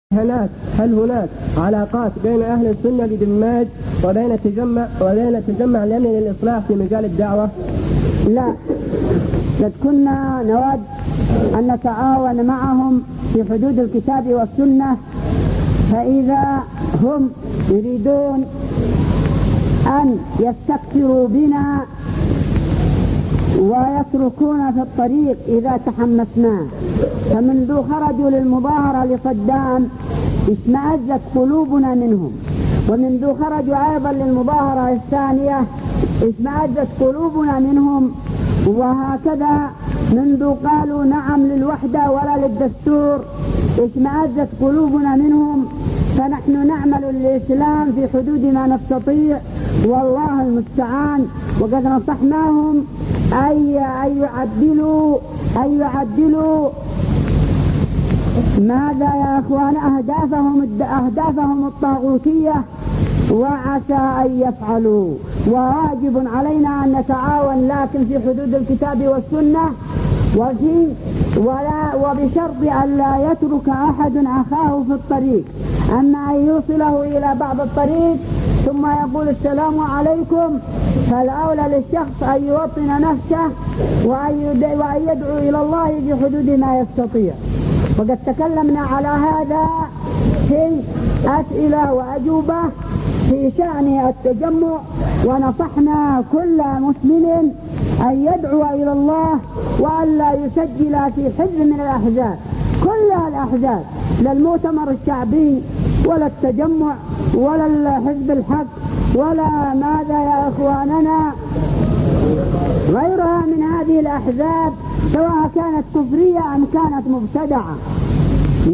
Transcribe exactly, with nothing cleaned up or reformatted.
هناك هل هناك علاقات بين أهل السنة بدماج وبين التجمع وبين التجمع اليمني للإصلاح في مجال الدعوة؟ لا، قد كنا نود أن نتعاون معهم في حدود الكتاب والسنة، فإذا هم يريدون أن يستكثروا بنا ويتركون في الطريق إذا تحمسنا، فمنذ خرجوا للمظاهرة لصدام اشمأزت قلوبنا منهم، ومنذ خرجوا أيضا للمظاهرة الثانية اشمأزت قلوبنا منهم، وهكذا منذ قالوا نعم للوحدة ولا للدستور اشمأزت قلوبنا منهم. فنحن نعمل للإسلام في حدود ما نستطيع والله المستعان، وقد نصحناهم أي أن يعدلوا أن يعدلوا ماذا يا أخوان أهدافهم أهدافهم الطاغوتية، وعسى أن يفعلوا، وواجب علينا أن نتعاون لكن في حدود الكتاب والسنة، وفي ولا وبشرط أن لا يترك أحد أخاه في الطريق، أما أن يوصله إلى بعض الطريق ثم يقول السلام عليكم، فالأولى للشخص أن يوطن نفسه وأن يدعو إلى الله في حدود ما يستطيع. وقد تكلمنا على هذا في أسئلة وأجوبة في شأن التجمع، ونصحنا كل مسلم أن يدعو إلى الله وأن لا يسجل في حزب من الأحزاب، كل الأحزاب، لا المؤتمر الشعبي ولا التجمع ولا الحزب الحق ولا ماذا يا إخواننا غيرها من هذه الأحزاب، سواء كانت كفرية أم كانت مبتدعة.